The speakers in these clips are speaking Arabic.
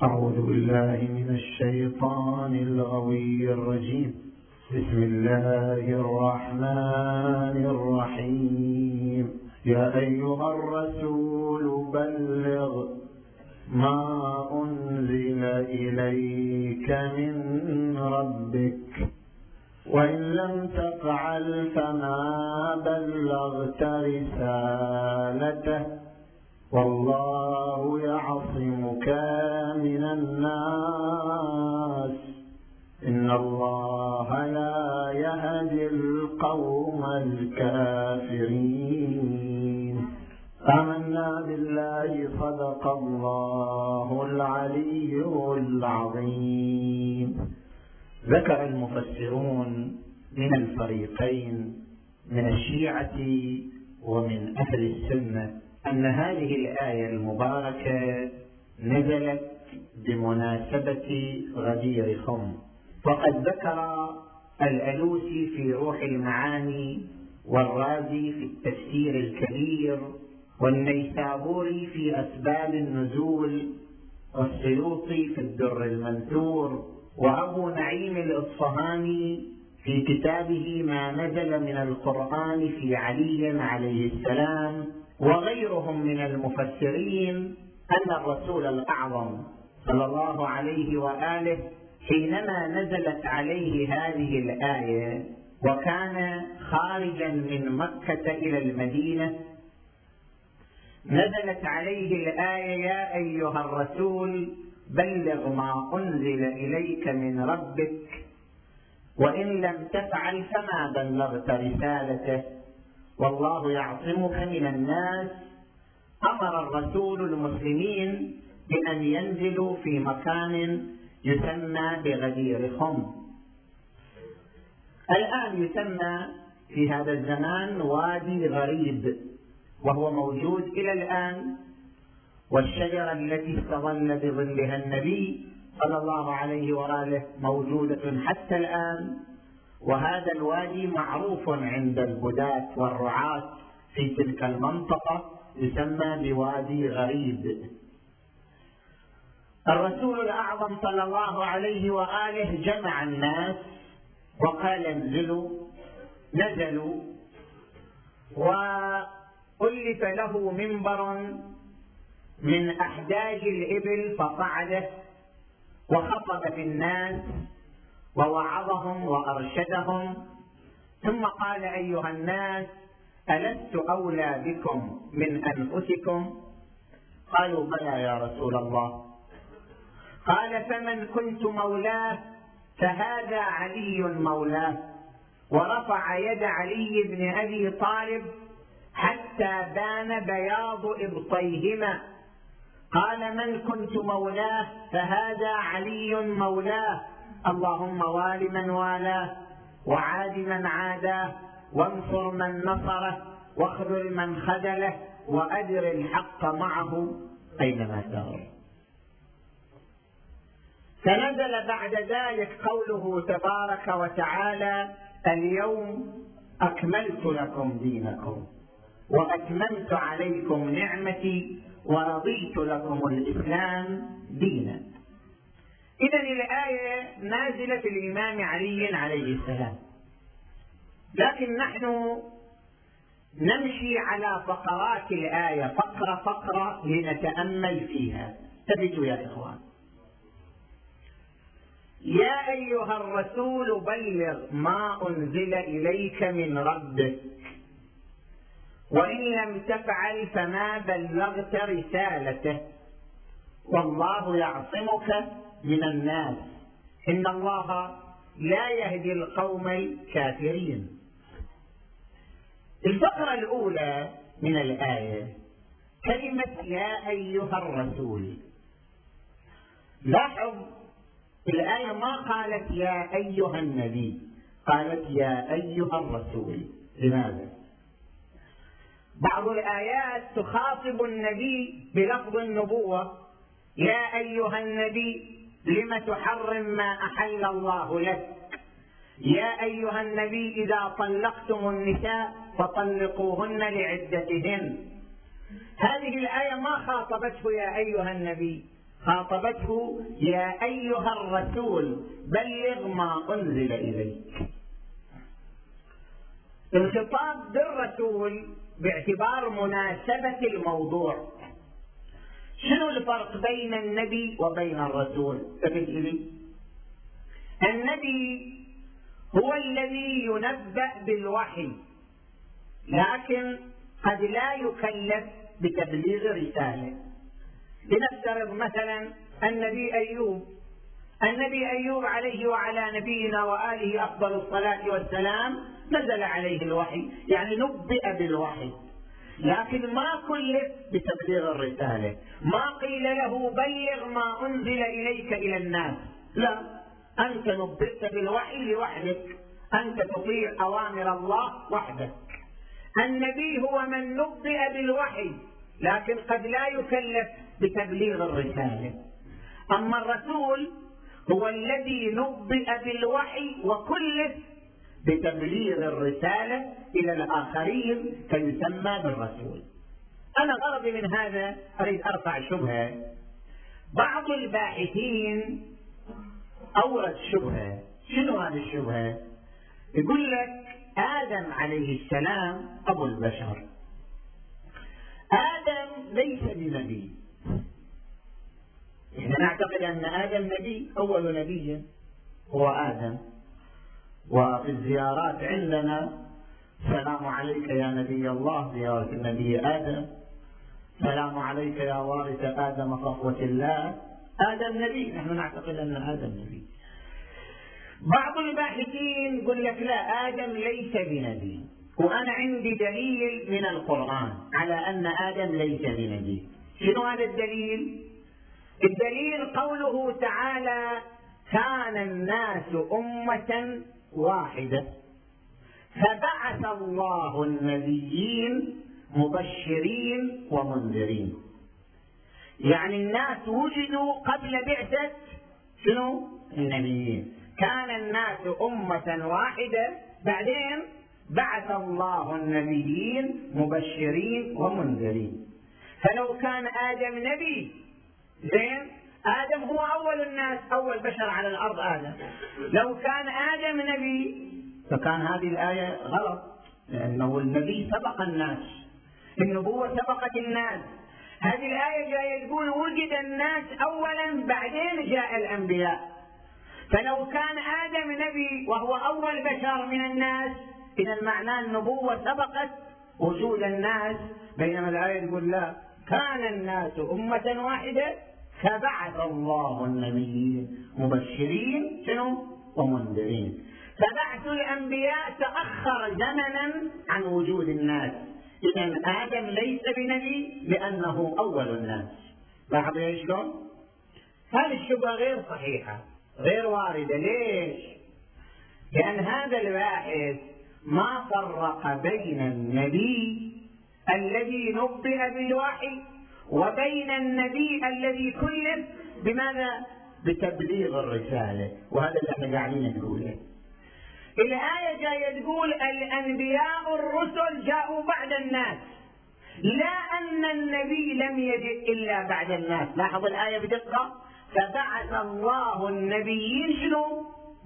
أعوذ بالله من الشيطان الغوي الرجيم. بسم الله الرحمن الرحيم. يا أيها الرسول بلغ ما أنزل إليك من ربك وإن لم تفعل فما بلغت رسالته والله يعصمك من الناس إن الله لا يهدي القوم الكافرين. آمنا بالله صدق الله العلي العظيم. ذكر المفسرون من الفريقين من الشيعة ومن أهل السنة أن هذه الآية المباركة نزلت بمناسبة غدير خم، وقد ذكر الألوسي في روح المعاني والرازي في التفسير الكبير والنيسابوري في أسباب النزول والسيوطي في الدر المنثور وأبو نعيم الإصفهاني في كتابه ما نزل من القرآن في علي عليه السلام وغيرهم من المفسرين أن الرسول الأعظم صلى الله عليه وآله حينما نزلت عليه هذه الآية وكان خارجا من مكة إلى المدينة نزلت عليه الآية يا أيها الرسول بلغ ما أنزل إليك من ربك وإن لم تفعل فما بلغت رسالته والله يعصمك من الناس. أمر الرسول المسلمين بأن ينزلوا في مكان يسمى بغدير خم، الآن يسمى في هذا الزمان وادي غريب، وهو موجود إلى الآن، والشجرة التي استظل بظلها النبي صلى الله عليه وآله موجودة حتى الآن، وهذا الوادي معروف عند البداة والرعاة في تلك المنطقة يسمى بوادي غريب. الرسول الأعظم صلى الله عليه وآله جمع الناس وقال انزلوا، نزلوا، وألف له منبر من أحداج الإبل فصعده وخطب في الناس ووعظهم وأرشدهم، ثم قال أيها الناس ألست أولى بكم من أنفسكم؟ قالوا بلى يا رسول الله. قال فمن كنت مولاه فهذا علي مولاه، ورفع يد علي بن أبي طالب حتى بان بياض إبطيهما. قال من كنت مولاه فهذا علي مولاه، اللهم وال من والاه وعاد من عاداه وانصر من نصره واخذل من خذله وأدر الحق معه أينما سار. فنزل بعد ذلك قوله تبارك وتعالى اليوم أكملت لكم دينكم وأتممت عليكم نعمتي ورضيت لكم الإسلام دينا. إذن الآية نازلة الإمام علي عليه السلام، لكن نحن نمشي على فقرات الآية فقرة فقرة لنتأمل فيها. ثبتوا يا إخوان. يا أيها الرسول بلغ ما أنزل إليك من ربك وإن لم تفعل فما بلغت رسالته والله يعصمك من الناس إن الله لا يهدي القوم الكافرين. الفقرة الأولى من الآية كلمة يا أيها الرسول. لاحظ الآية ما قالت يا أيها النبي، قالت يا أيها الرسول. لماذا؟ بعض الآيات تخاطب النبي بلفظ النبوة يا أيها النبي لم تحرم ما أحل الله لك، يا أيها النبي إذا طلقتم النساء فطلقوهن لعدتهن. هذه الآية ما خاطبته يا أيها النبي، خاطبته: يا أيها الرسول بلغ ما أنزل إليك. الخطاب بالرسول باعتبار مناسبة الموضوع. شنو الفرق بين النبي وبين الرسول؟ النبي هو الذي ينبأ بالوحي، لكن قد لا يكلف بتبليغ رسالة. لنفترض مثلا النبي أيوب عليه وعلى نبينا وآله أفضل الصلاة والسلام نزل عليه الوحي، يعني نبئ بالوحي، لكن ما كلف بتبليغ الرسالة. ما قيل له بلغ ما أنزل إليك إلى الناس، لا، أنت نبئت بالوحي لوحدك، أنت تطيع أوامر الله وحدك. النبي هو من نبئ بالوحي، لكن قد لا يكلف بتبليغ الرسالة. أما الرسول هو الذي نبئ بالوحي وكلف بتبليغ الرسالة إلى الآخرين فيسمى بالرسول. أنا غرضي من هذا أريد أرفع شبهة. بعض الباحثين أورد شبهة. شنو هذه الشبهة؟ يقول لك آدم عليه السلام أبو البشر، آدم ليس بنبي. إحنا نعتقد أن آدم نبي، أول نبي هو آدم. وفي الزيارات عندنا: سلام عليك يا نبي الله، زيارة النبي آدم. سلام عليك يا وارث آدم صفوة الله. آدم نبي، نحن نعتقد أن آدم نبي. بعض الباحثين يقول لك لا، آدم ليس بنبي، وأنا عندي دليل من القرآن على أن آدم ليس بنبي. شنو هذا الدليل؟ الدليل قوله تعالى: كان الناس أمة واحدة فبعث الله النبيين مبشرين ومنذرين. يعني الناس وجدوا قبل بعثة شنو؟ النبيين. كان الناس أمة واحدة، بعدين بعث الله النبيين مبشرين ومنذرين. فلو كان آدم نبي زين، آدم هو أول الناس، أول بشر على الأرض آدم. لو كان آدم نبي فكان هذه الآية غلط، لأنه النبي سبق الناس، النبوة سبقت الناس. هذه الآية جاية تقول وجد الناس أولا بعدين جاء الأنبياء. فلو كان آدم نبي وهو أول بشر من الناس، إذا معناه النبوة سبقت وجود الناس، بينما الآية تقول لا، كان الناس أمة واحدة فبعث الله النبيين مبشرين شنو؟ ومنذرين. فبعث الأنبياء تأخر زمنا عن وجود الناس. إذا آدم ليس بنبي لأنه أول الناس. لاحظوا ايش شلون؟ هذه الشبهة غير صحيحة، غير واردة. ليش؟ لأن هذا الباحث ما فرق بين النبي الذي نبئ بالوحي وبين النبي الذي كلف بماذا؟ بتبليغ الرسالة. وهذا اللي احنا قاعدين نقوله. الآية جاية تقول الأنبياء الرسل جاءوا بعد الناس، لا أن النبي لم يجئ إلا بعد الناس. لاحظ الآية بدقة: فبعث الله النبيين شنو؟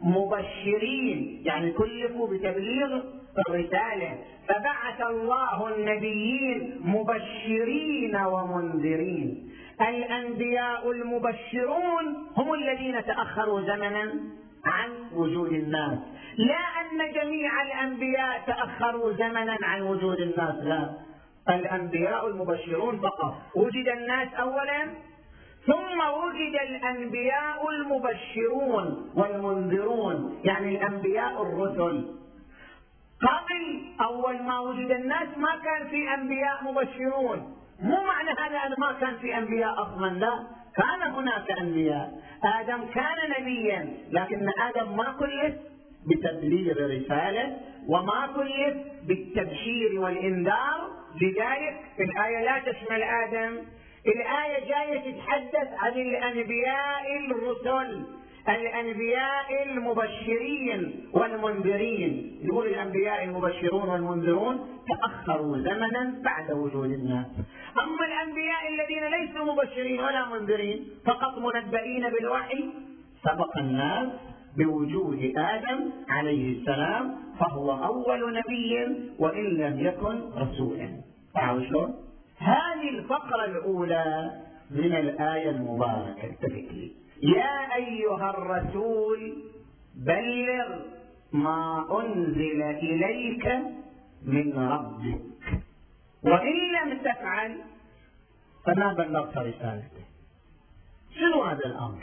مبشرين، يعني كلفوا بتبليغ الرسالة. فبعث الله النبيين مبشرين ومنذرين. الأنبياء المبشرون هم الذين تأخروا زمنا عن وجود الناس، لا أن جميع الأنبياء تأخروا زمنا عن وجود الناس، لا، الأنبياء المبشرون فقط. وجد الناس أولا ثم وجد الأنبياء المبشرون والمنذرون، يعني الأنبياء الرسل. قبل أول ما وجد الناس ما كان في أنبياء مبشرون. مو معنى هذا أن ما كان في أنبياء أصلا، لا، كان هناك أنبياء. آدم كان نبيا، لكن آدم ما كلف بتبليغ رسالة وما كلف بالتبشير والإنذار. لذلك الآية لا تشمل آدم. الآية جاية تتحدث عن الأنبياء الرسل الأنبياء المبشرين والمنذرين. يقول الأنبياء المبشرون والمنذرون تأخروا زمنا بعد وجود الناس. أما الأنبياء الذين ليسوا مبشرين ولا منذرين فقط منبئين بالوحي سبق الناس بوجود آدم عليه السلام، فهو أول نبي وإن لم يكن رسولا. هذه الفقرة الأولى من الآية المباركة. التفت لي: يا أيها الرسول بلغ ما أنزل إليك من ربك وإن لم تفعل فما بلغت رسالته. شنو هذا الأمر؟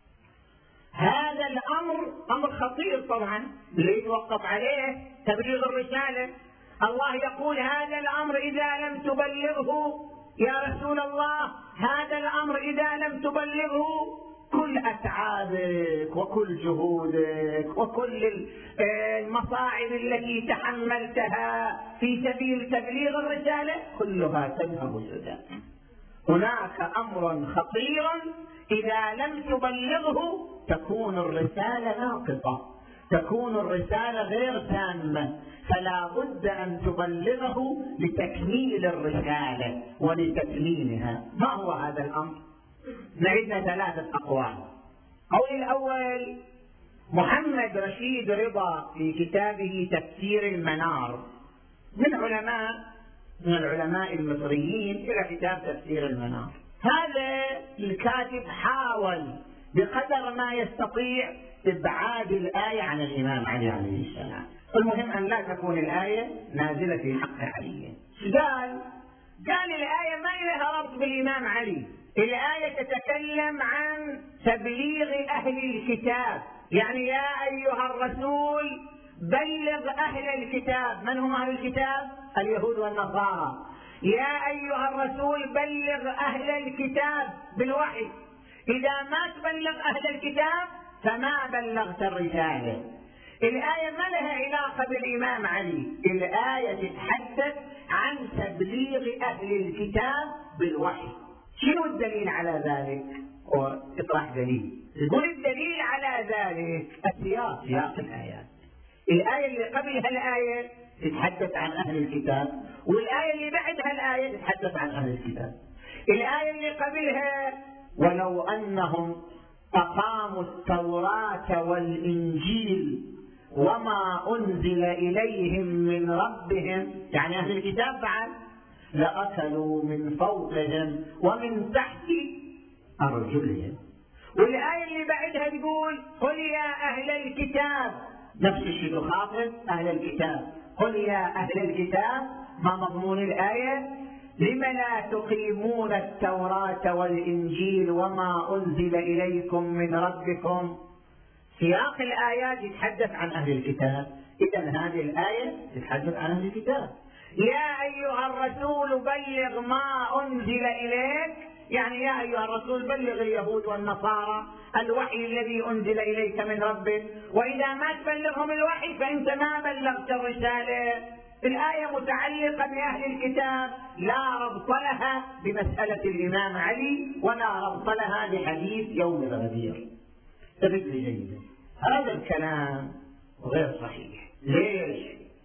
هذا الأمر أمر خطير طبعا، ليتوقف عليه تبليغ الرسالة. الله يقول: هذا الأمر إذا لم تبلغه يا رسول الله، هذا الأمر إذا لم تبلغه، كل أتعابك وكل جهودك وكل المصاعب التي تحملتها في سبيل تبليغ الرسالة كلها تذهب سدى. هناك أمر خطير إذا لم تبلغه تكون الرسالة ناقصة، تكون الرسالة غير تامة، فلا بد أن تبلغه لتكميل الرسالة ولتتميمها. ما هو هذا الأمر؟ نعدنا 3 أقوال. القول الأول: محمد رشيد رضا في كتابه تفسير المنار، من العلماء المصريين إلى كتاب تفسير المنار. هذا الكاتب حاول بقدر ما يستطيع إبعاد الآية عن الإمام علي عليه السلام. المهم أن لا تكون الآية نازلة في حق علي. قال الآية ما لها ربط بالإمام علي، الآية تتكلم عن تبليغ أهل الكتاب. يعني يا أيها الرسول بلغ أهل الكتاب. من هم أهل الكتاب؟ اليهود والنصارى. يا أيها الرسول بلغ أهل الكتاب بالوحي. إذا ما تبلغ أهل الكتاب فما بلغت الرسالة. الآية ما لها علاقة بالإمام علي، الآية تتحدث عن تبليغ أهل الكتاب بالوحي. شنو الدليل على ذلك؟ اطرح دليل. يقول الدليل على ذلك سياق الآيات. الآية اللي قبلها الآية تتحدث عن أهل الكتاب، والآية اللي بعدها الآية تتحدث عن أهل الكتاب. الآية اللي قبلها: ولو أنهم أقاموا التوراة والإنجيل وما أنزل إليهم من ربهم، يعني أهل الكتاب بعد، لأكلوا من فوقهم ومن تحت أرجلهم. والآية اللي بعدها تقول: قل يا أهل الكتاب، نفس الشيء تخاطب أهل الكتاب، قل يا أهل الكتاب. ما مضمون الآية؟ لم لا تقيمون التوراة والإنجيل وما أنزل إليكم من ربكم. سياق الآيات يتحدث عن أهل الكتاب، إذن هذه الآية تتحدث عن أهل الكتاب. يا أيها الرسول بلغ ما أنزل إليك، يعني يا أيها الرسول بلغ اليهود والنصارى الوحي الذي أنزل إليك من ربك، وإذا ما تبلغهم الوحي فأنت ما بلغت الرسالة. الآية متعلقة بأهل الكتاب، لا ربط لها بمسألة الإمام علي ولا ربط لها بحديث يوم الغدير. تبدو جيدا، هذا الكلام غير صحيح. ليش؟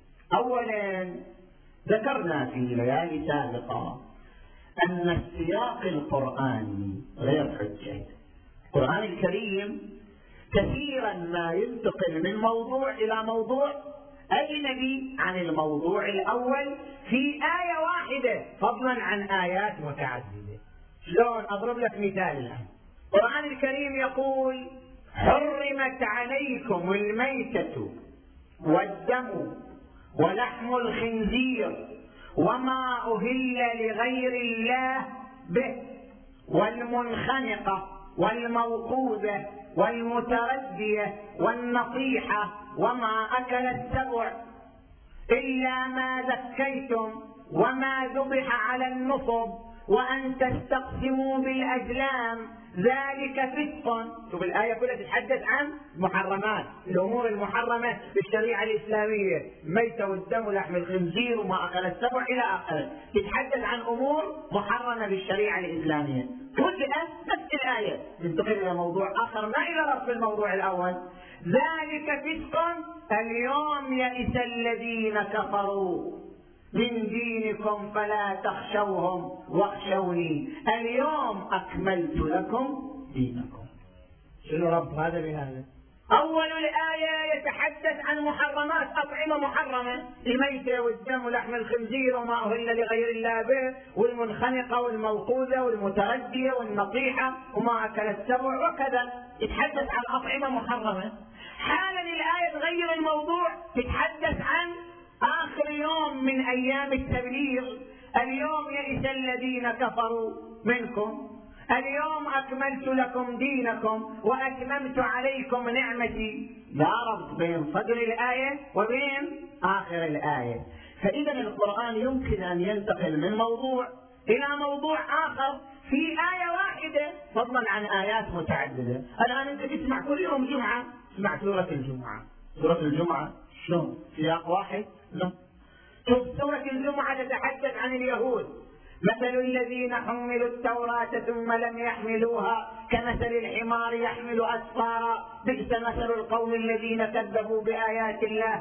أولا ذكرنا في ليالي سابقة أن السياق القرآني غير حجة. القرآن الكريم كثيرا ما ينتقل من موضوع إلى موضوع أجنبي عن الموضوع الأول في آية واحدة، فضلا عن آيات متعددة. شلون؟ أضرب لك مثال الآن. القرآن الكريم يقول: حرمت عليكم الميتة والدم ولحم الخنزير وما أهل لغير الله به والمنخنقة والموقوذة والمتردية والنطيحة وما أكل السبع إلا ما ذكيتم وما ذبح على النصب وأن تستقسموا بالأزلام ذلك فسق. شوف الآية كلها تتحدث عن محرمات، الأمور المحرمة بالشريعة الإسلامية، ميتة والدم ولحم الخنزير وما أكل السبع إلى آخره، تتحدث عن أمور محرمة بالشريعة الإسلامية. فجأة نفس الآية تنتقل إلى موضوع آخر ما إلى ربط الموضوع الأول. ذلك فسق اليوم يئس الذين كفروا من دينكم فلا تخشوهم واخشوني اليوم أكملت لكم دينكم. شنو رب هذا بهذا؟ أول الآية يتحدث عن محرمات، أطعمة محرمة، الميتة والدم ولحم الخنزير وما أهل لغير الله به، والمنخنقة والموقوذة والمتردية والنطيحة وما أكل السبع وكذا، يتحدث عن أطعمة محرمة. حالا الآية تغير الموضوع، تتحدث عن آخر يوم من أيام التبليغ. اليوم يئس الذين كفروا منكم اليوم أكملت لكم دينكم وأتممت عليكم نعمتي. لا ربط بين صدر الآية وبين آخر الآية. فإذا القرآن يمكن أن ينتقل من موضوع إلى موضوع آخر في آية واحدة، فضلا عن آيات متعددة. الآن أنت تسمع كل يوم جمعة، اسمع سورة الجمعة. سورة الجمعة شلون؟ سياق واحد؟ لا. شوف سورة الجمعة تتحدث عن اليهود. مثل الذين حملوا التوراة ثم لم يحملوها كمثل الحمار يحمل أسفارا بئس مثل القوم الذين كذبوا بآيات الله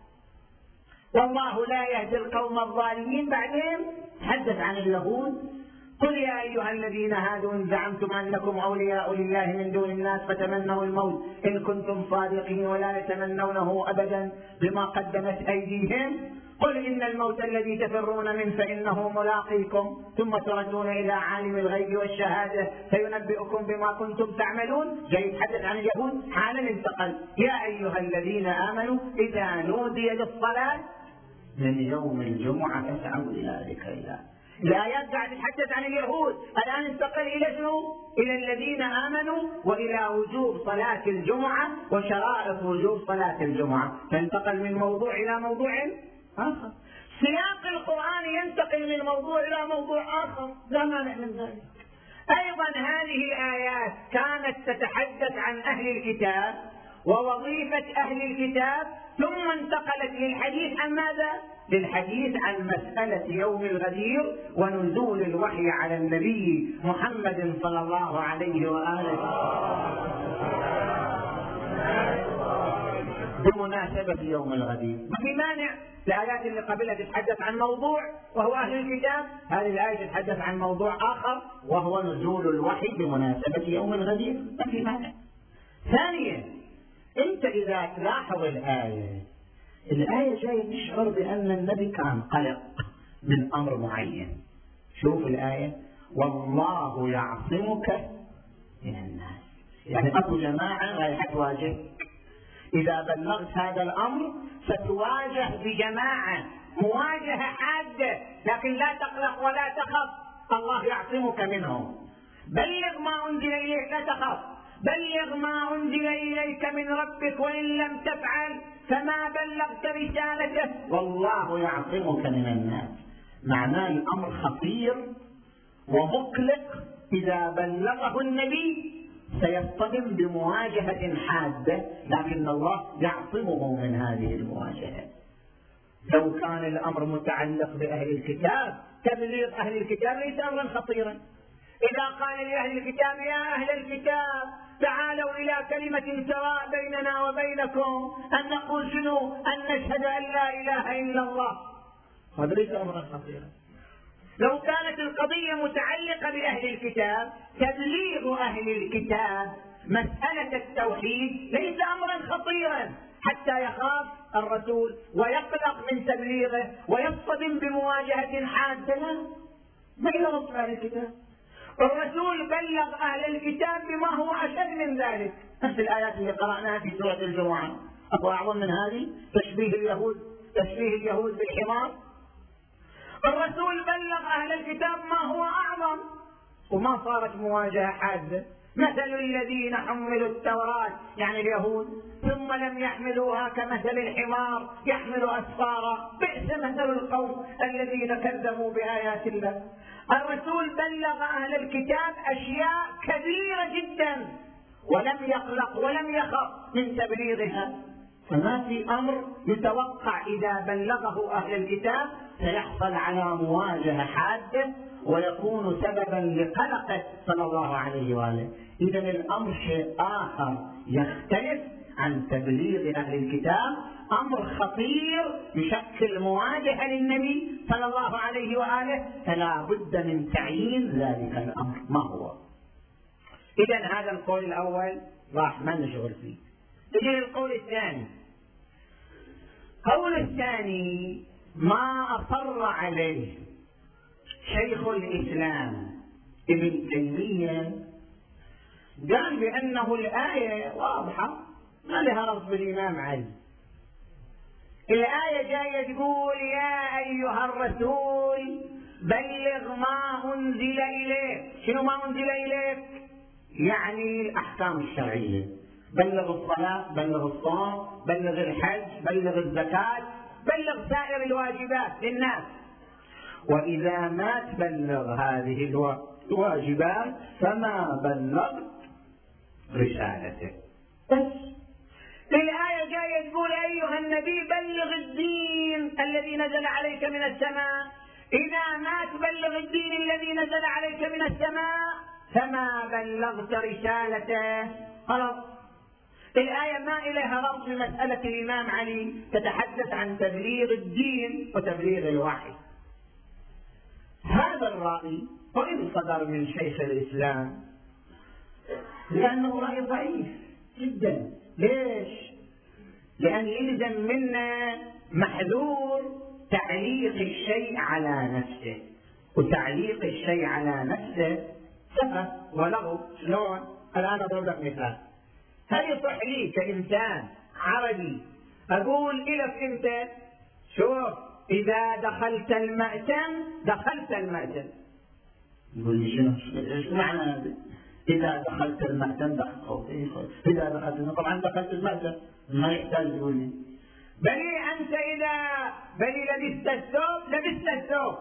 والله لا يهدي القوم الظالمين. بعدين تحدث عن اليهود. قل يا أيها الذين هادوا إن زعمتم أنكم أولياء لله من دون الناس فتمنوا الموت إن كنتم صادقين ولا يتمنونه أبدا بما قدمت أيديهم قل إن الموت الذي تفرون منه فإنه ملاقيكم ثم تردون إلى عالم الغيب والشهادة فينبئكم بما كنتم تعملون. جاي يتحدث عن اليهود. حالا انتقل يا أيها الذين آمنوا إذا نودي للصلاة من يوم الجمعة فاسعوا إلى ذكر الله. الآيات قاعد تتحدث عن اليهود. الآن انتقل إلى شنو؟ إلى الذين آمنوا وإلى وجوب صلاة الجمعة وشرائط وجوب صلاة الجمعة. فانتقل من موضوع إلى موضوع آخر. سياق القرآن ينتقل من موضوع إلى موضوع آخر، لا مانع من ذلك. أيضا هذه الآيات كانت تتحدث عن أهل الكتاب ووظيفة أهل الكتاب، ثم انتقلت للحديث عن ماذا؟ للحديث عن مسألة يوم الغدير ونزول الوحي على النبي محمد صلى الله عليه وآله بمناسبة يوم الغدير. ما في مانع. الآيات اللي قبلها تتحدث عن موضوع وهو أهل الكتاب، هذه الآية تتحدث عن موضوع آخر وهو نزول الوحي بمناسبة يوم الغدير. ما في مانع. ثانيا أنت إذا تلاحظ الآية جاي تشعر بأن النبي كان قلق من أمر معين. شوف الآية والله يعصمك من الناس، يعني أكو جماعة رايحة تواجهك. إذا بلغت هذا الأمر ستواجه بجماعة مواجهة حادة، لكن لا تقلق ولا تخف، الله يعصمك منهم. بلغ ما أنزل إليك لا تخف، بلغ ما أنزل إليك من ربك وإن لم تفعل فما بلغت رسالته والله يعصمك من الناس. معناه الأمر خطير ومقلق. إذا بلغه النبي سيصطدم بمواجهة حادة، لكن الله يعصمه من هذه المواجهة. لو كان الأمر متعلق بأهل الكتاب تبليغ أهل الكتاب ليس أمرا خطيرا. إذا قال لأهل الكتاب يا أهل الكتاب تعالوا إلى كلمة سواء بيننا وبينكم أن نقول شنو؟ أن نشهد أن لا إله إلا الله، هذا ليس أمرا خطيرا. لو كانت القضية متعلقة بأهل الكتاب تبليغ أهل الكتاب مسألة التوحيد ليس أمرا خطيرا حتى يخاف الرسول ويقلق من تبليغه ويصطدم بمواجهة حادة. ما يرد أهل الكتاب. الرسول بلغ أهل الكتاب بما هو أشد من ذلك. نفس الآيات اللي قرأناها في سورة الجمعة أو أعظم من هذه، تشبيه اليهود بالحمار. الرسول بلغ أهل الكتاب ما هو أعظم وما صارت مواجهة حادة. مثل الذين حملوا التوراة يعني اليهود ثم لم يحملوها كمثل الحمار يحمل أسفارا بئس مثل القوم الذين كذبوا بآيات الله. الرسول بلغ أهل الكتاب أشياء كبيرة جدا ولم يقلق ولم يخف من تبليغها، فما في أمر يتوقع إذا بلغه أهل الكتاب سيحصل على مواجهة حادة ويكون سببا لقلقه صلى الله عليه وآله. إذن الأمر شيء آخر يختلف عن تبليغ أهل الكتاب، أمر خطير يشكل مواجهة للنبي صلى الله عليه وآله، فلا بد من تعيين ذلك الأمر ما هو. إذن هذا القول الأول راح ما نشغل فيه. يجي القول الثاني. القول الثاني ما أصر عليه شيخ الإسلام ابن تيمية، قال بأنه الآية واضحة ما لها ربط بالإمام علي. الآية جاية تقول يا أيها الرسول بلغ ما أنزل إليك. شنو ما أنزل إليك؟ يعني الأحكام الشرعية، بلغ الصلاة، بلغ الصوم، بلغ الحج، بلغ الزكاة، بلغ سائر الواجبات للناس. وإذا ما تبلغ هذه الواجبات فما بلغت رسالته. بس الآية جاية تقول أيها النبي بلغ الدين الذي نزل عليك من السماء. إذا ما تبلغ الدين الذي نزل عليك من السماء فما بلغت رسالته. خلاص الآية ما إليها ربط بمسألة الإمام علي، تتحدث عن تبليغ الدين وتبليغ الوحي. هذا الرأي وإن صدر من شيخ الإسلام لأنه رأي ضعيف جدا. ليش؟ لأن يلزم منا محذور تعليق الشيء على نفسه، وتعليق الشيء على نفسه سفه ولغو. شلون؟ الآن أضرب لك مثال. هل يصح لي كإنسان عربي أقول لك أنت شوف إذا دخلت المأتم دخلت المأتم؟ يقول لي شنو معنى هذا؟ إذا دخلت المأتم دخلت، إذا دخلت طبعا دخلت المأتم ما يحتاج يقول لي. بلي أنت إذا بلي لبست الثوب لبست الثوب،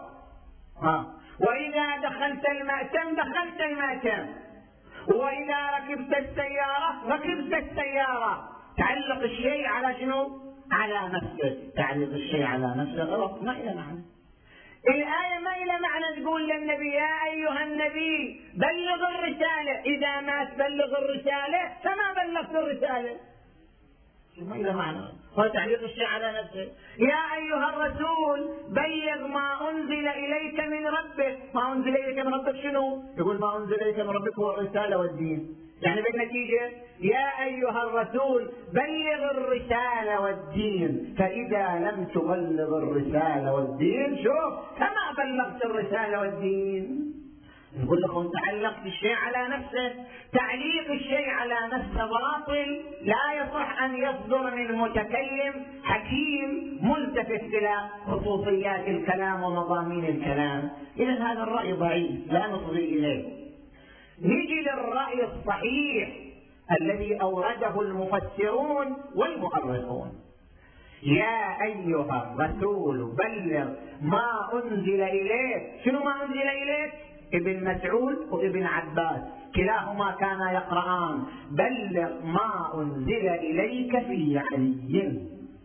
وإذا دخلت المأتم دخلت المأتم، وإذا ركبت السيارة ركبت السيارة. تعلق الشيء على شنو؟ على نفسه. تعلق الشيء على نفسه غلط، ما إلى معنى. الآية ما إلى معنى تقول للنبي يا أيها النبي بلغ الرسالة، إذا ما تبلغ الرسالة فما بلغت الرسالة. ما إلى معنى، هو تعليق الشيء على نفسه. يا أيها الرسول بلغ ما أنزل إليك من ربك. ما أنزل إليك من ربك شنو؟ يقول ما أنزل إليك من ربك هو الرسالة والدين. يعني بالنتيجة يا أيها الرسول بلغ الرسالة والدين، فإذا لم تبلغ الرسالة والدين شوف فما بلغت الرسالة والدين. نقول لكم تعلقت الشيء على نفسه. تعليق الشيء على نفسه باطل، لا يصح أن يصدر من متكلم حكيم ملتفت إلى خصوصيات الكلام ومضامين الكلام. إذن هذا الرأي ضعيف لا نصغي إليه. نجي للرأي الصحيح الذي أورده المفسرون والمؤرخون. يا أيها الرسول بلغ ما أنزل إليك. شنو ما أنزل إليك؟ ابن مسعود وابن عباس كلاهما كانا يقرآن بلغ ما أنزل إليك في علي.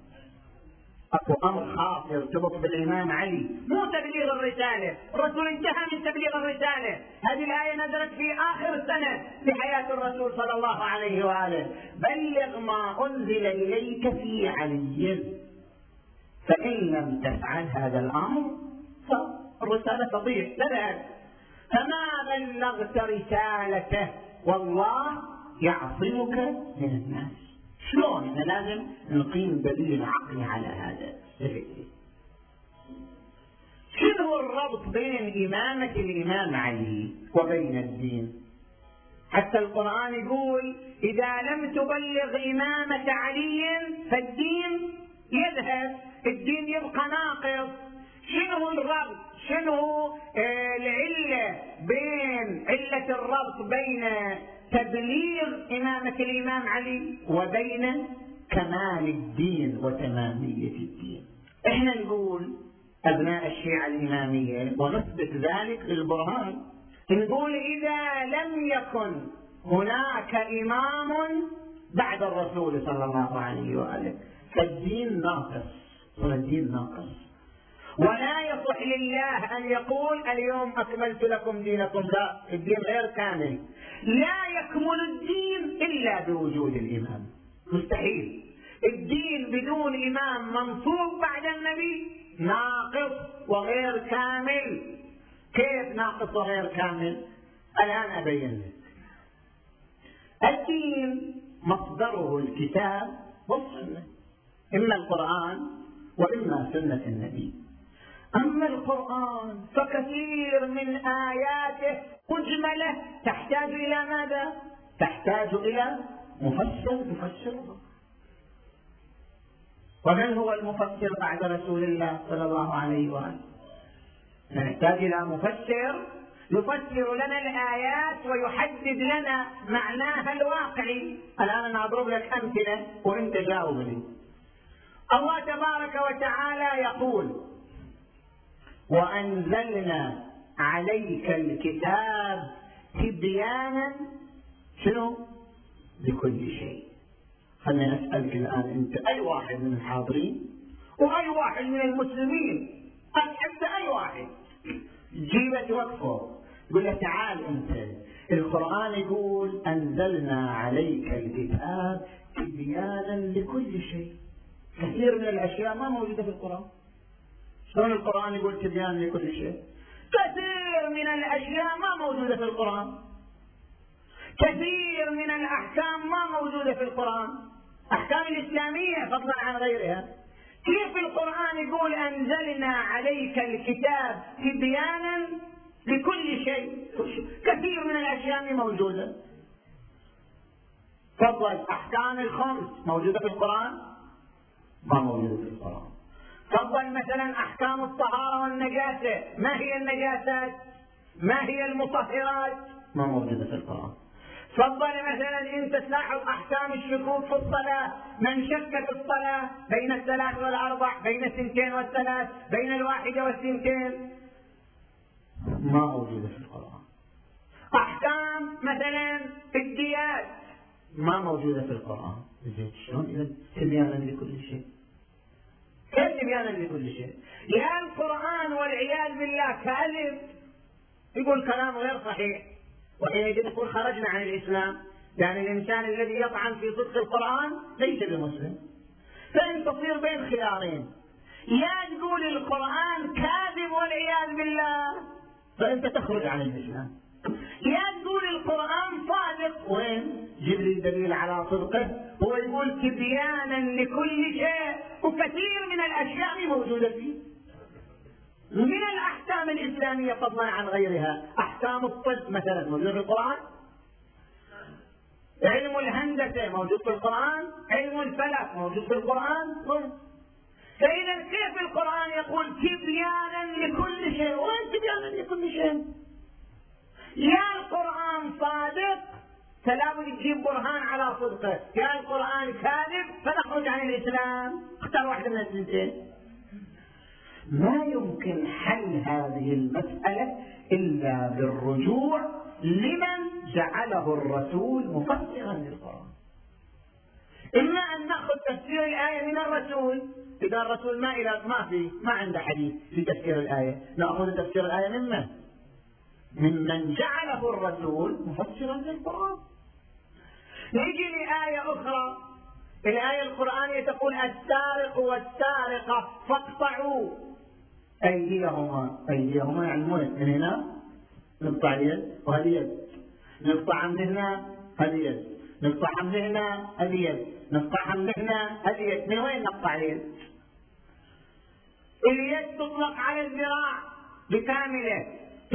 أكو أمر خاص يرتبط بالإمام علي، مو تبليغ الرسالة. الرسول انتهى من تبليغ الرسالة. هذه الآية نزلت في آخر السنة في حياة الرسول صلى الله عليه وآله. بلغ ما أنزل إليك في علي، فإن لم تفعل هذا الأمر فالرسالة تضيع تذهب، فما بلغت رسالته والله يعصمك من الناس. شلون؟ احنا لازم نقيم دليل عقلي على هذا. شنو الربط بين إمامة الإمام علي وبين الدين؟ حتى القرآن يقول إذا لم تبلغ إمامة علي فالدين يذهب، الدين يبقى ناقص. شنو الربط؟ شنو العلة بين علة الربط بين تبليغ إمامة الإمام علي وبين كمال الدين وتمامية الدين. احنا نقول أبناء الشيعة الإمامية ونثبت ذلك بالبرهان، نقول إذا لم يكن هناك إمام بعد الرسول صلى الله عليه وآله فالدين ناقص، والدين ناقص، ولا يصح لله أن يقول اليوم أكملت لكم دينكم، لا، الدين غير كامل. لا يكمل الدين إلا بوجود الإمام، مستحيل. الدين بدون إمام منصوب بعد النبي ناقص وغير كامل. كيف ناقص وغير كامل؟ الآن أبين لك. الدين مصدره الكتاب والسنة، إما القرآن وإما سنة النبي. أما القرآن فكثير من آياته مجملة تحتاج إلى ماذا؟ تحتاج إلى مفسر يفسرها. ومن هو المفسر بعد رسول الله صلى الله عليه وآله؟ نحتاج إلى مفسر يفسر لنا الآيات ويحدد لنا معناها الواقعي. الآن أنا أضرب لك أمثلة وأنت جاوبني. الله تبارك وتعالى يقول: وأنزلنا عليك الكتاب تبيانا شنو؟ لكل شيء. خلنا نسألك الآن أنت، أي واحد من الحاضرين وأي واحد من المسلمين، حتى أي واحد جيبت وقفه يقول له تعال أنت، القرآن يقول أنزلنا عليك الكتاب تبيانا لكل شيء. كثير من الأشياء ما موجودة في القرآن. شلون القرآن يقول تبيان لكل شيء؟ كثير من الأشياء ما موجودة في القرآن. كثير من الأحكام ما موجودة في القرآن، أحكام الإسلامية فضلا عن غيرها. كيف القرآن يقول أنزلنا عليك الكتاب تبيانا لكل شيء؟ كثير من الأشياء موجودة. تفضل، أحكام الخمس موجودة في القرآن؟ ما موجودة في القرآن. تفضل مثلا أحكام الطهارة والنجاسة، ما هي النجاسات؟ ما هي المطهرات؟ ما موجودة في القرآن. تفضل مثلا انت تلاحظ احكام الشكوك في الصلاة، من شك في الصلاة بين الثلاث والاربع، بين الثنتين والثلاث، بين الواحدة والثنتين، ما موجودة في القرآن. احكام مثلا الديات ما موجودة في القرآن. شلون اذا تبيانا لكل شيء؟ كيف تبيانا لكل شيء؟ يا القرآن والعياذ بالله كاذب، يقول كلام غير صحيح، وحينئذ يقول خرجنا عن الإسلام. يعني الإنسان الذي يطعن في صدق القرآن ليس بمسلم. فإن تصير بين خيارين، يا تقول القرآن كاذب والعياذ بالله فأنت تخرج عن الإسلام، يا تقول القرآن صادق. وين؟ جيب لي دليل على صدقه. هو يقول تبيانا لكل شيء، وكثير من الأشياء موجودة فيه من الأحكام الإسلامية فضلا عن غيرها. أحكام الطب مثلا موجودة في القرآن، علم الهندسة موجود في القرآن، علم الفلك موجود في القرآن. فإذا كيف القرآن يقول تبيانا لكل شيء؟ وين تبيانا لكل شيء؟ يا القرآن صادق فلا بد تجيب برهان على صدقه، يا القرآن كاذب فنخرج عن الإسلام. اختار واحدة من الاثنتين. ما يمكن حل هذه المسألة إلا بالرجوع لمن جعله الرسول مفسرا للقرآن. إما أن نأخذ تفسير الآية من الرسول، إذا الرسول ما عنده حديث في تفسير الآية، نأخذ تفسير الآية ممن جعله الرسول مفسرا للقرآن. نيجي لآية أخرى، الآية القرآنية تقول السارق والسارقة فاقطعوا أيديهما. أيديهما يعني من هنا نقطع اليد وهذه يد، نقطع من هنا هذه يد، نقطع من هنا هذه يد، نقطع من هنا هذه يد. من وين نقطع اليد؟ اليد تطلق على الذراع بكامله،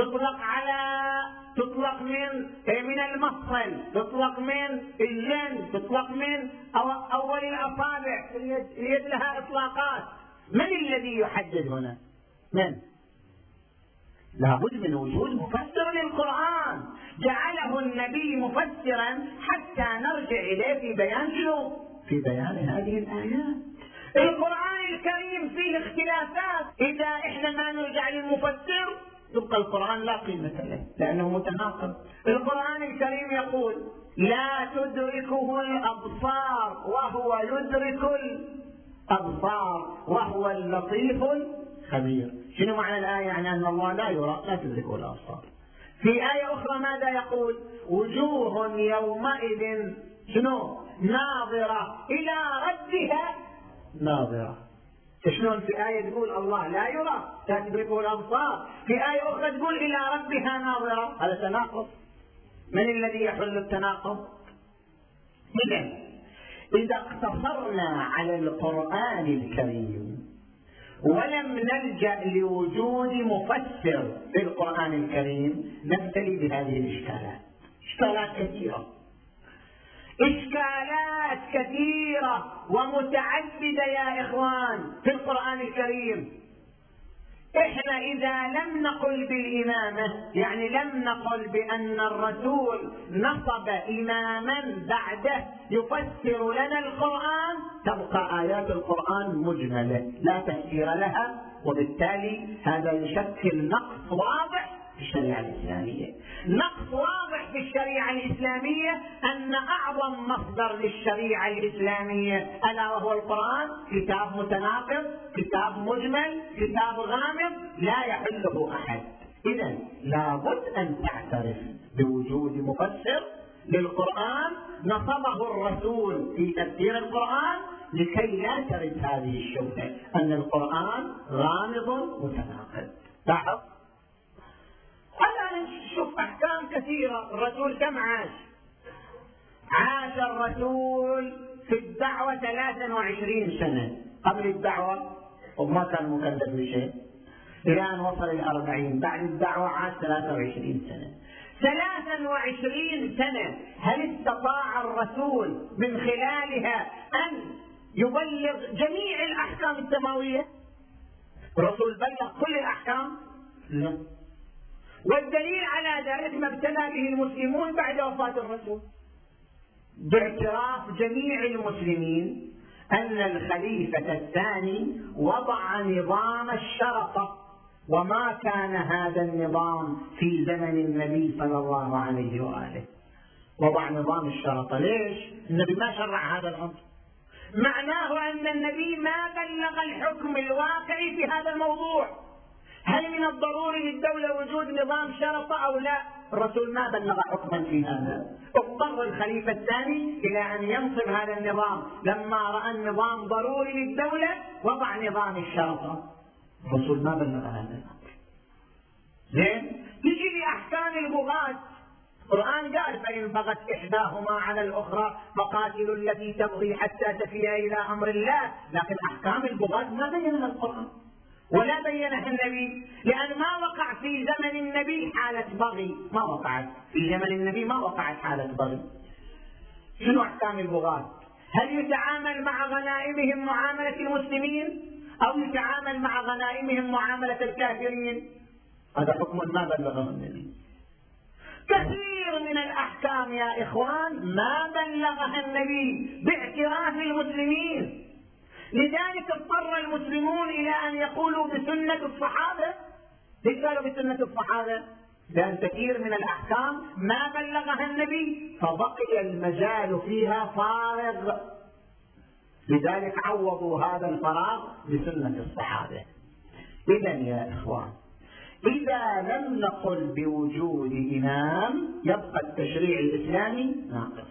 تطلق من المفصل، تطلق من الجنب، تطلق من أول الأصابع. اليد لها إطلاقات. من الذي يحدد هنا؟ من؟ لابد من وجود مفسر للقرآن. جعله النبي مفسرا حتى نرجع إليه في بيان شنو؟ في بيان هذه الآيات. القرآن الكريم فيه اختلافات، إذا إحنا ما نرجع للمفسر يبقى القرآن لا قيمة له لأنه متناقض. القرآن الكريم يقول لا تدركه الأبصار وهو يدرك الأبصار وهو اللطيف الخبير. شنو معنى الآية؟ يعني أن الله لا يرى، لا تدركه الأبصار. في آية أخرى ماذا يقول؟ وجوه يومئذ شنو؟ ناظرة إلى ربها ناظرة. شلون في آية تقول الله لا يرى لا تدركه الأبصار، في آية أخرى تقول إلى ربها ناظرة؟ هذا تناقض. من الذي يحل التناقض؟ إذا اقتصرنا على القرآن الكريم ولم نلجأ لوجود مفسر في القرآن الكريم نبتلي بهذه الإشكالات. إشكالات كثيرة، إشكالات كثيرة ومتعددة يا إخوان في القرآن الكريم. إحنا إذا لم نقل بالإمامة، يعني لم نقل بأن الرسول نصب إماما بعده يفسر لنا القرآن، تبقى آيات القرآن مجملة لا تفسير لها، وبالتالي هذا يشكل نقص واضح في الشريعة الإسلامية. نقص واضح في الشريعة الإسلامية أن أعظم مصدر للشريعة الإسلامية ألا وهو القرآن كتاب متناقض، كتاب مجمل، كتاب غامض لا يحله أحد. إذن لابد أن تعترف بوجود مفسر للقرآن نصبه الرسول في تفسير القرآن لكي لا ترد هذه الشبهة أن القرآن غامض متناقض. لاحظ الآن نشوف أحكام كثيرة. الرسول كم عاش؟ عاش الرسول في الدعوة 23 سنة. قبل الدعوة وما كان مكلف بشيء إلى أن وصل 40. بعد الدعوة عاش 23 سنة. 23 سنة هل استطاع الرسول من خلالها أن يبلغ جميع الأحكام السماوية؟ الرسول بلغ كل الأحكام؟ لا. والدليل على ذلك ما ابتلى به المسلمون بعد وفاة الرسول، باعتراف جميع المسلمين أن الخليفة الثاني وضع نظام الشرطة، وما كان هذا النظام في زمن النبي صلى الله عليه وآله. وضع نظام الشرطة. ليش؟ النبي ما شرع هذا الأمر، معناه أن النبي ما بلغ الحكم الواقعي في هذا الموضوع. هل من الضروري للدولة وجود نظام شرطة أو لا؟ الرسول ما بلغ حكما في هذا. اضطر الخليفة الثاني إلى أن ينصب هذا النظام، لما رأى النظام ضروري للدولة وضع نظام الشرطة. الرسول ما بلغ هذا الأمر. زين؟ تجي لأحكام البغاة. القرآن قال فإن بغت إحداهما على الأخرى فقاتلوا التي تبغي حتى تفيء إلى أمر الله. لكن أحكام البغاة ما بينها القرآن ولا بينها النبي، لأن ما وقع في زمن النبي حالة بغي، ما وقعت في زمن النبي، ما وقعت حالة بغي. شنو أحكام البغاة؟ هل يتعامل مع غنائمهم معاملة المسلمين أو يتعامل مع غنائمهم معاملة الكافرين؟ هذا حكم ما بلغه النبي. كثير من الأحكام يا إخوان ما بلغها النبي باعتراف المسلمين. لذلك اضطر المسلمون إلى أن يقولوا بسنة الصحابة. ليش قالوا بسنة الصحابة؟ لأن كثير من الأحكام ما بلغها النبي فبقي المجال فيها فارغ، لذلك عوضوا هذا الفراغ بسنة الصحابة. إذن يا إخوان إذا لم نقل بوجود إمام يبقى التشريع الإسلامي ناقص.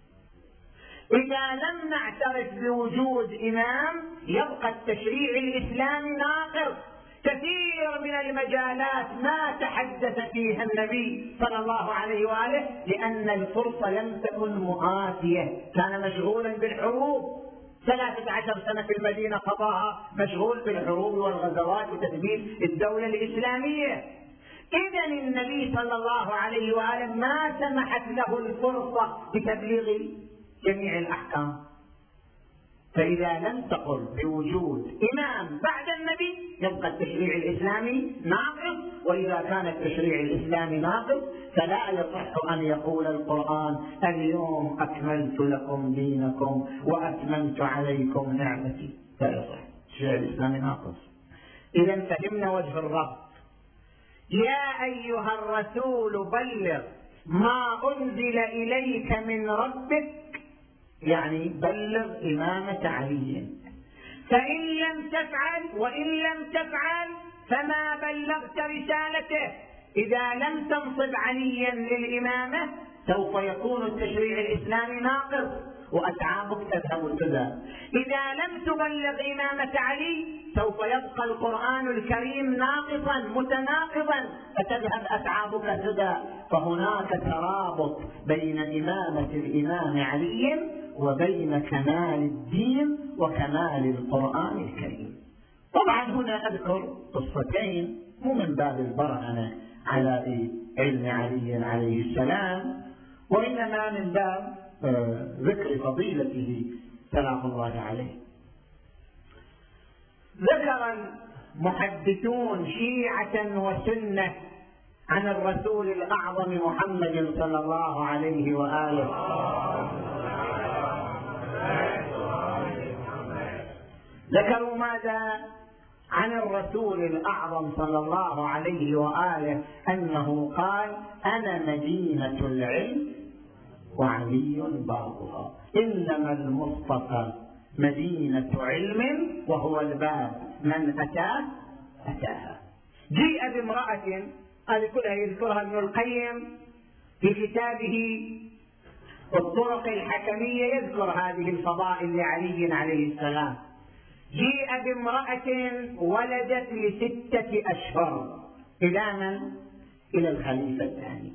إذا لم نعترف بوجود إمام يبقى التشريع الإسلامي ناقص. كثير من المجالات ما تحدث فيها النبي صلى الله عليه وآله لأن الفرصة لم تكن مؤاتية، كان مشغولا بالحروب. 13 سنة في المدينة قضاها مشغول بالحروب والغزوات وتثبيت الدولة الإسلامية. إذن النبي صلى الله عليه وآله ما سمحت له الفرصة بتبليغ جميع الأحكام. فإذا لم تقل بوجود إمام بعد النبي يبقى التشريع الإسلامي ناقص، وإذا كان التشريع الإسلامي ناقص فلا يصح أن يقول القرآن اليوم أكملت لكم دينكم وأتممت عليكم نعمتي. لا يصح، التشريع الإسلامي ناقص. إذا فهمنا وجه الرب. يا أيها الرسول بلغ ما أنزل إليك من ربك، يعني بلغ إمامة علي. فإن لم تفعل وإن لم تفعل فما بلغت رسالته. إذا لم تنصب عليا للإمامة سوف يكون التشريع الإسلامي ناقص وأتعابك تذهب سدى. إذا لم تبلغ إمامة علي سوف يبقى القرآن الكريم ناقصا متناقضا فتذهب أتعابك سدى. فهناك ترابط بين إمامة الإمام علي وبين كمال الدين وكمال القرآن الكريم. طبعا هنا أذكر قصتين مو من باب البرهنة على علم علي عليه السلام، وإنما من باب ذكر فضيلته سلام الله عليه. ذكر المحدثون شيعة وسنة عن الرسول الأعظم محمد صلى الله عليه وآله. ذكروا ماذا عن الرسول الأعظم صلى الله عليه وآله؟ أنه قال: أنا مدينة العلم وعلي بابها، إنما المصطفى مدينة علم وهو الباب، من أتاها. جيء بامرأة، هذه كلها يذكرها ابن القيم في كتابه الطرق الحكمية، يذكر هذه الفضائل لعلي عليه السلام. جيء بامرأة ولدت ل6 أشهر. إلى من؟ إلى الخليفة الثاني.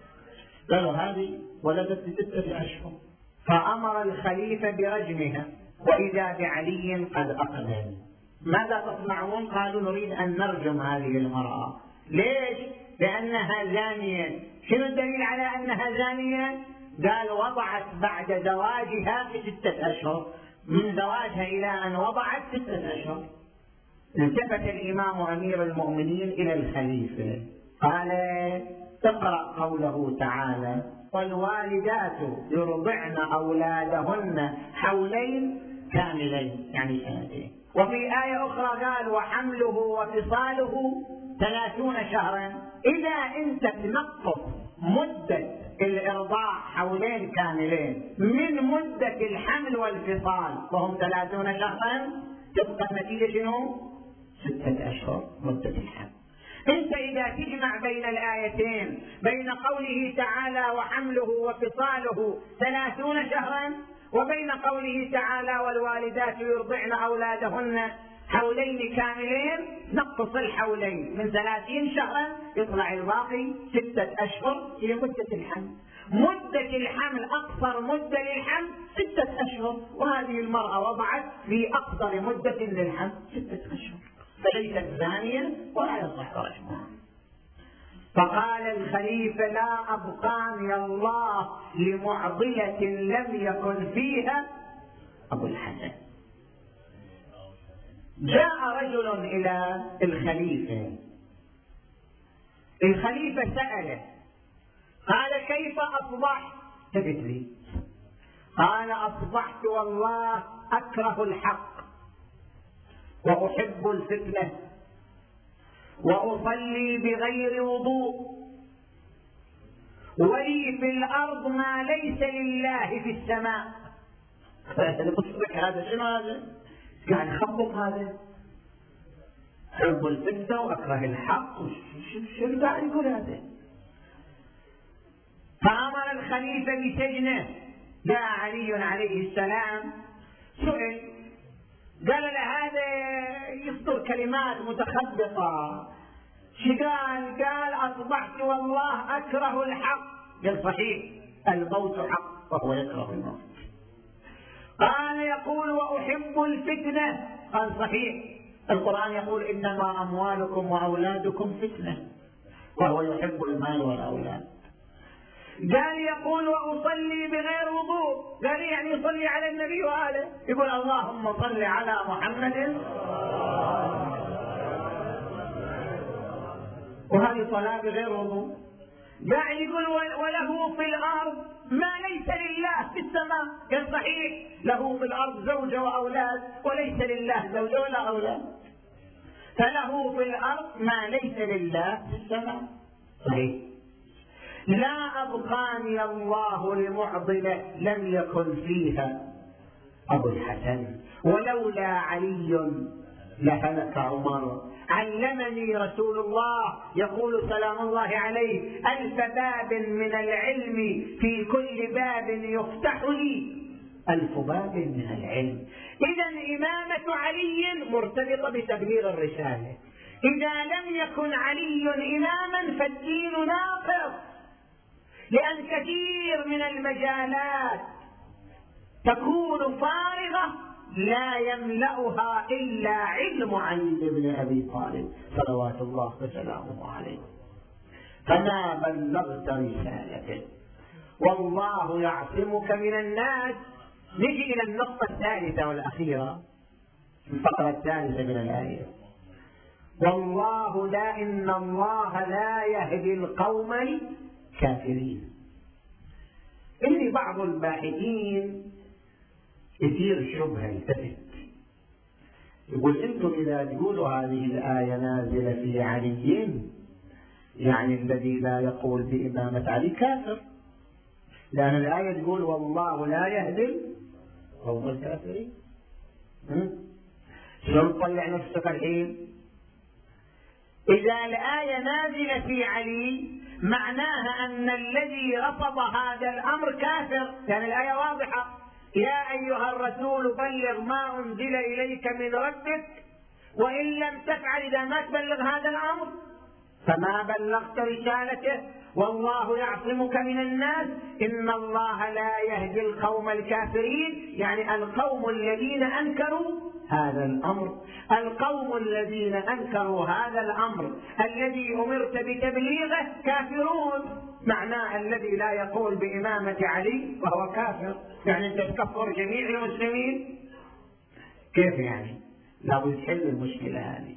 قالوا هذه ولدت ل6 أشهر، فأمر الخليفة برجمها، وإذا بعلي قد أقدم. ماذا تصنعون؟ قالوا نريد أن نرجم هذه المرأة. ليش؟ لأنها زانية. شنو الدليل على أنها زانية؟ قال: وضعت بعد زواجها ب6 أشهر، من زواجها إلى أن وضعت 6 أشهر. التفت الإمام أمير المؤمنين إلى الخليفة قال: تقرأ قوله تعالى: والوالدات يرضعن أولادهن حولين كاملين، يعني 2 سنين. وفي آية أخرى قال: وحمله وفصاله 30 شهرا. إذا أنت تنقص مدة الإرضاع حولين كاملين من مدة الحمل والفصال وهم 30 شهرا، تبقى النتيجة شنو؟ 6 أشهر مدة الحمل. انت اذا تجمع بين الآيتين، بين قوله تعالى وحمله وفصاله 30 شهرا وبين قوله تعالى والوالدات يرضعن أولادهن حولين كاملين، نقص الحولين من 30 شهرا يطلع الباقي 6 أشهر هي مدة الحمل. مدة الحمل أقصر مدة للحمل 6 أشهر، وهذه المرأة وضعت في أقصر مدة للحمل 6 أشهر، فليست زانية ولا يصح رجمها. فقال الخليفة: لا أبقاني الله لمعضلة لم يكن فيها أبو الحسن. جاء رجل إلى الخليفة، الخليفة سأله قال: كيف أصبحت؟ تدري؟ قال: أصبحت والله أكره الحق وأحب الفتنة وأصلي بغير وضوء ولي في الأرض ما ليس لله في السماء. هذا شنو هذا؟ يعني خبط هذا، أحب الفتنة وأكره الحق، شو قاعد يقول هذا؟ فأمر الخليفة بسجنه. جاء علي عليه السلام سئل، قال له هذا يصدر كلمات متخبطة. شو قال؟ قال: أصبحت والله أكره الحق. قال: صحيح، الموت حق وهو يكره الموت. قال: يقول: وأحب الفتنة. قال: صحيح، القرآن يقول: إنما أموالكم وأولادكم فتنة، وهو يحب المال والأولاد. قال يقول وأصلي بغير وضوء، قال يعني يصلي على النبي وآله، يقول اللهم صل على محمد، وهذه صلاة بغير وضوء. قاعد يقول وله في الأرض ما ليس لله في السماء، قال صحيح له في الأرض زوجة وأولاد وليس لله زوجة ولا أولاد، فله في الأرض ما ليس لله في السماء. صحيح. لا أبقاني الله لمعضلة لم يكن فيها أبو الحسن، ولولا علي لهلك عمر. علمني رسول الله يقول سلام الله عليه: 1000 باب من العلم في كل باب يفتح لي 1000 باب من العلم. إذا إمامة علي مرتبطة بتبليغ الرسالة. إذا لم يكن علي إماما فالدين ناقص، لأن كثير من المجالات تكون فارغة لا يملأها إلا علم علي بن أبي طالب صلوات الله وسلامه عليه. فما بلغت رسالته والله يعصمك من الناس. نجي إلى النقطة الثالثة والأخيرة، الفقرة الثالثة من الآية: والله لا إن الله لا يهدي القوم الكافرين. إن بعض الباحثين كثير شبهة يلتفت، يقول أنتم إذا تقولوا هذه الآية نازلة في علي، يعني الذي لا يقول بإمامة علي كافر، لأن الآية تقول والله لا يهدي القوم الكافرين. شلون تطلع نفسك الحين؟ إذا الآية نازلة في علي معناها أن الذي رفض هذا الأمر كافر، لأن الآية واضحة: يا أيها الرسول بلغ ما أنزل إليك من ربك وإن لم تفعل، إذا ما تبلغ هذا الأمر فما بلغت رسالته. والله يعصمك من الناس، إن الله لا يهدي القوم الكافرين، يعني القوم الذين أنكروا هذا الأمر. القوم الذين أنكروا هذا الأمر الذي أمرت بتبليغه كافرون. معناه الذي لا يقول بإمامة علي وهو كافر، يعني أنت تكفر جميع المسلمين؟ كيف يعني؟ لابد تحل المشكلة هذه.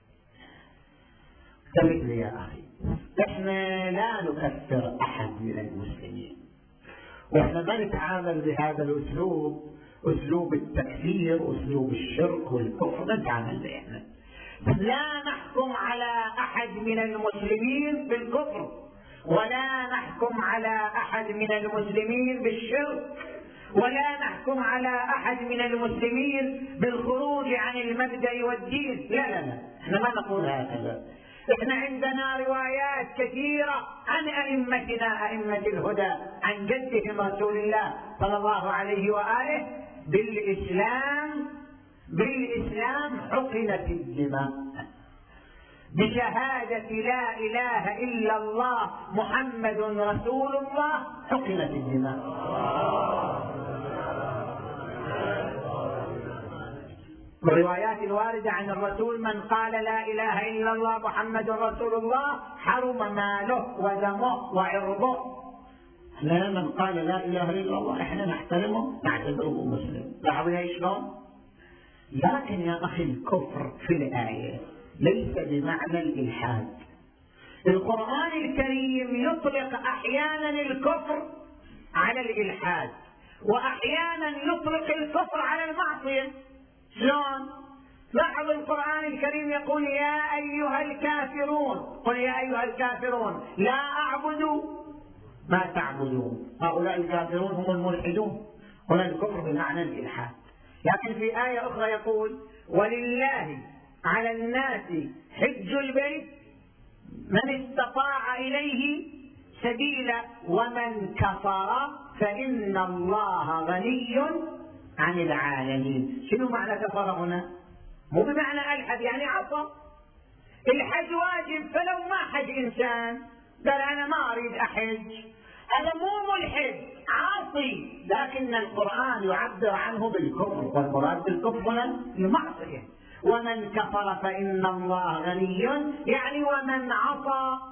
انتبه لي يا أخي، احنا لا نكفر أحد من المسلمين، واحنا ما نتعامل بهذا الأسلوب، أسلوب التكفير، أسلوب الشرك والكفر، نتعامل به احنا. لا نحكم على أحد من المسلمين بالكفر، ولا نحكم على أحد من المسلمين بالشرك، ولا نحكم على أحد من المسلمين بالخروج عن المبدأ والدين. لا لا لا، احنا ما نقول هكذا. احنا عندنا روايات كثيرة عن أئمتنا أئمة الهدى عن جدهم رسول الله صلى الله عليه وآله بالإسلام حقنت الدماء، بشهادة لا إله إلا الله محمد رسول الله حقنت الدماء. الروايات الواردة عن الرسول: من قال لا إله إلا الله محمد رسول الله حرم ماله ودمه وعرضه. لا، من قال لا إله إلا الله احنا نحترمه نعتبره مسلم. لاحظوا شلون؟ لكن يا أخي الكفر في الآية ليس بمعنى الإلحاد. القرآن الكريم يطلق أحيانا الكفر على الإلحاد، وأحيانا يطلق الكفر على المعصية. شلون؟ لاحظ القرآن الكريم يقول يا أيها الكافرون، قل يا أيها الكافرون لا أعبد ما تعبدون. هؤلاء الكافرون هم الملحدون، هنا الكفر بمعنى الإلحاد. لكن في آية أخرى يقول ولله على الناس حج البيت من استطاع إليه سبيلا ومن كفر فإن الله غني عن العالمين. شنو معنى كفر هنا؟ مو بمعنى ألحد يعني عصى. الحج واجب، فلو ما حج إنسان قال أنا ما أريد أحج، هذا مو ملحد، عاصي، لكن القرآن يعبر عنه بالكفر، والمراد بالكفر هنا المعصية. ومن كفر فإن الله غني، يعني ومن عصى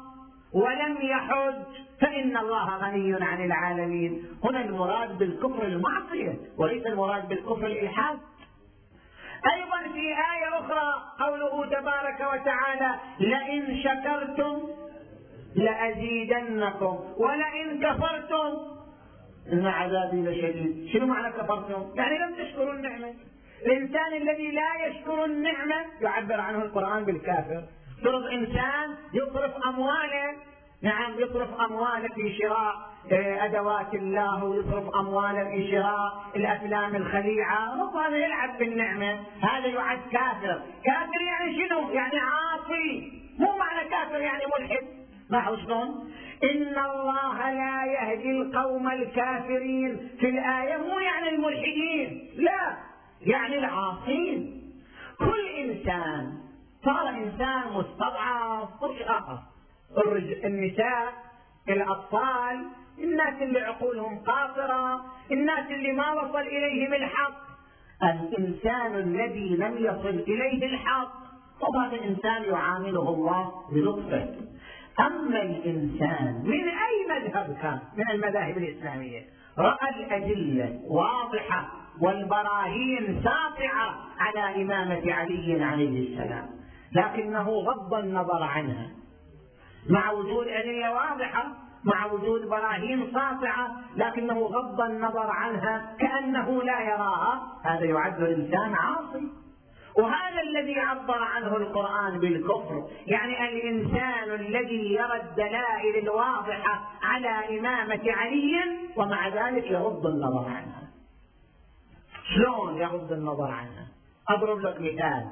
ولم يحج فإن الله غني عن العالمين. هنا المراد بالكفر المعصية وليس المراد بالكفر الإلحاد. أيضا في آية أخرى قوله تبارك وتعالى لئن شكرتم لأزيدنكم ولئن كفرتم إن عذابي لشديد. شنو معنى كفرتم؟ يعني لم تشكروا النعمة. الإنسان الذي لا يشكر النعمة يعبر عنه القرآن بالكافر. فرض إنسان يصرف أمواله، نعم يصرف أمواله في شراء أدوات الله ويصرف أمواله في شراء الأفلام الخليعة وهذا يلعب بالنعمة، هذا يعد كافر. كافر يعني شنو؟ يعني عاصي، مو معنى كافر يعني ملحد. لاحظوا شلون؟ إن الله لا يهدي القوم الكافرين في الآية مو يعني الملحدين، لا، يعني العاصين. كل إنسان صار إنسان مستضعف مش آخر، النساء، الأطفال، الناس اللي عقولهم قاصرة، الناس اللي ما وصل إليهم الحق. الإنسان الذي لم يصل إليه الحق وهذا الإنسان يعامله الله بلطفه. أما الإنسان من أي مذهب كان من المذاهب الإسلامية رأى الأدلة واضحة والبراهين ساطعة على إمامة علي عليه السلام، لكنه غض النظر عنها مع وجود أدلة واضحة، مع وجود براهين ساطعة، لكنه غض النظر عنها كأنه لا يراها. هذا يعد الإنسان عاصي. وهذا الذي عبر عنه القرآن بالكفر، يعني الإنسان الذي يرى الدلائل الواضحة على إمامة علي ومع ذلك يغض النظر عنها. شلون يغض النظر عنها؟ أضرب لك مثال.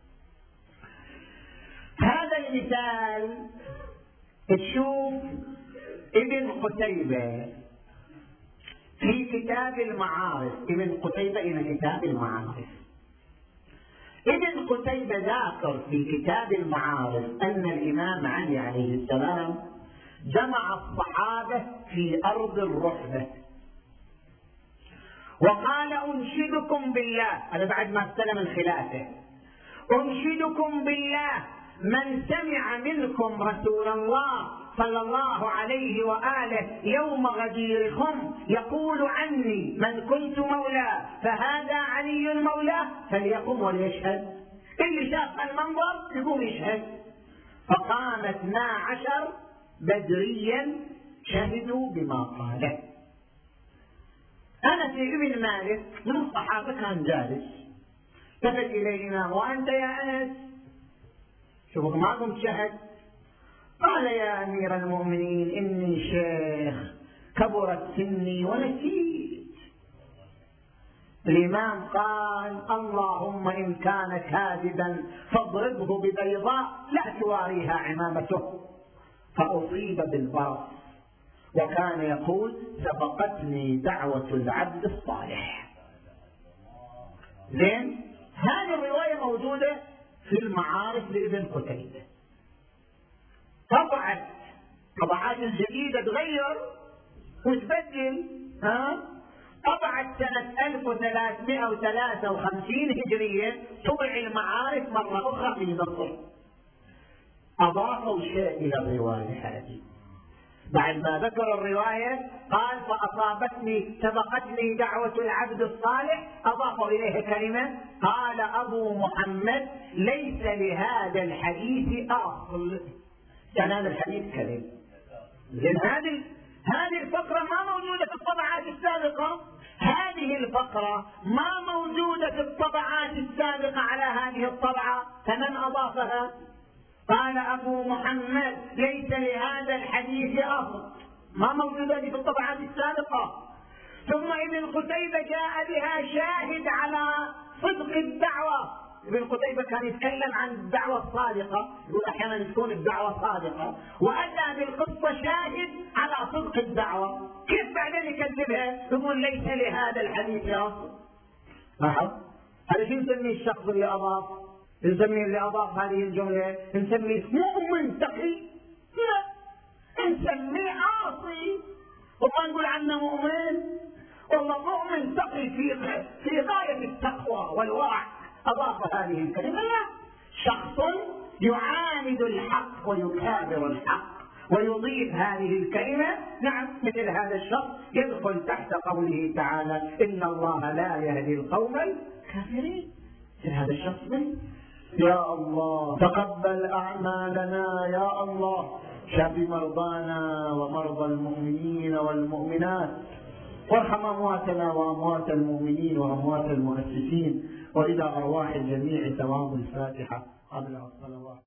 هذا المثال تشوف ابن قتيبة في كتاب المعارف، ابن قتيبة إلى كتاب المعارف. ابن قتيبة ذاكر في كتاب المعارف أن الإمام علي عليه السلام جمع الصحابة في أرض الرحبة وقال أنشدكم بالله، هذا بعد ما استلم الخلافة، أنشدكم بالله من سمع منكم رسول الله صلى الله عليه وآله يوم غديركم يقول عني من كنت مولاه فهذا علي مولاه فليقم وليشهد. اللي شاف المنظر يقوم يشهد. فقام 12 بدريا شهدوا بما قاله. أنس بن مالك من الصحابة كان جالس، التفت إليه الإمام: وأنت يا أنس؟ شوفوا ما قمت شهد. قال: يا أمير المؤمنين إني شيخ كبرت سني ونسيت. الإمام قال: اللهم إن كان كاذبا فاضربه ببيضاء لا تواريها عمامته. فأصيب بالبرص وكان يقول: سبقتني دعوة العبد الصالح. زين، هذه الرواية موجودة في المعارف لابن قتيبة. طبعات الجديدة تغير وتبدل. طبعت سنة 1353 هجرية طبع المعارف مرة أخرى في مصر. أضافوا شيء إلى الرواية هذه. بعد ما ذكر الرواية قال: فأصابتني سبقتني دعوة العبد الصالح، أضافوا إليه كلمة قال أبو محمد: ليس لهذا الحديث أصل. كان هذا الحديث كذب. لأن هذه الفقرة ما موجودة في الطبعات السابقة. هذه الفقرة ما موجودة في الطبعات السابقة على هذه الطبعة، فمن أضافها؟ قال أبو محمد: ليس لهذا الحديث أصل، ما موجودة في الطبعات السابقة. ثم ابن قتيبة جاء بها شاهد على صدق الدعوة. ابن قتيبة كان يتكلم عن الدعوة الصادقة، يقول أحيانا تكون الدعوة صادقة، وأتى بالقصة شاهد على صدق الدعوة. كيف بعدين يكذبها؟ يقول: ليس لهذا الحديث أصل. لاحظ، هذا شو نسميه الشخص اللي أضاف؟ نسميه اللي أضاف هذه الجملة نسميه مؤمن تقي؟ لا، نسميه عاصي. وما نقول عنه مؤمن، والله مؤمن تقي في غاية التقوى والورع. أضاف هذه الكلمة. لا، شخص يعاند الحق ويكابر الحق ويضيف هذه الكلمة، نعم مثل هذا الشخص يدخل تحت قوله تعالى إن الله لا يهدي القوم الكافرين. مثل هذا الشخص من؟ يا الله تقبل أعمالنا يا الله، شاف مرضانا ومرضى المؤمنين والمؤمنات، وارحم أمواتنا وأموات المؤمنين وأموات المؤسسين، وإلى أرواح الجميع ثواب الفاتحة قبل الصلوات.